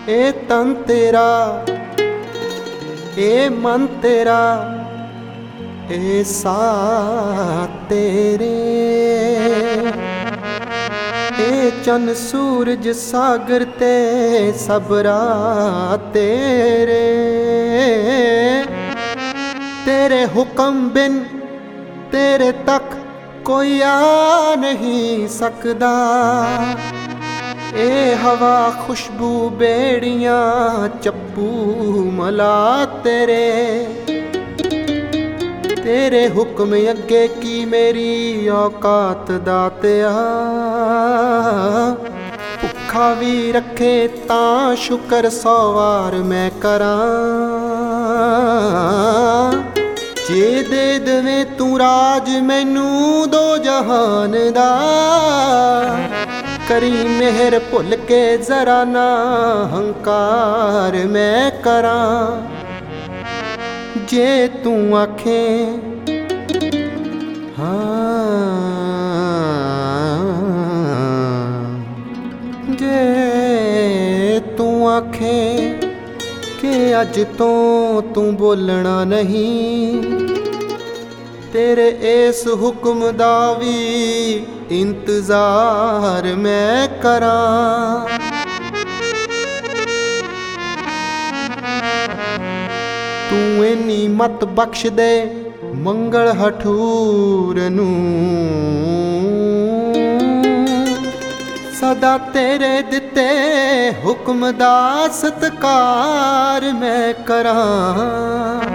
ए तन तेरा, ए मन तेरा, ए साथ तेरे, ए चन सूरज सागर ते सब रात तेरे। तेरे हुक्म बिन तेरे तक कोई आ नहीं सकदा। ए हवा खुशबू बेड़ियां चप्पू मला तेरे। तेरे हुक्म अगे की मेरी औकात दातिया। भुखा भी रखे तां शुकर 100 वार मैं करां। जे दे देवे तू राज मैनू दो जहान दा। करी मेहर भुल के जरा ना हंकार मैं करां। जे तू आखे हाँ, जे तू आखे कि अज तो तू बोलना नहीं। तेरे इस हुक्म दा भी इंतजार मैं करां। तू इन्नी मत बख्श दे मंगल हठूर नूं। सदा तेरे दिते हुक्म दा सत्कार मैं करां।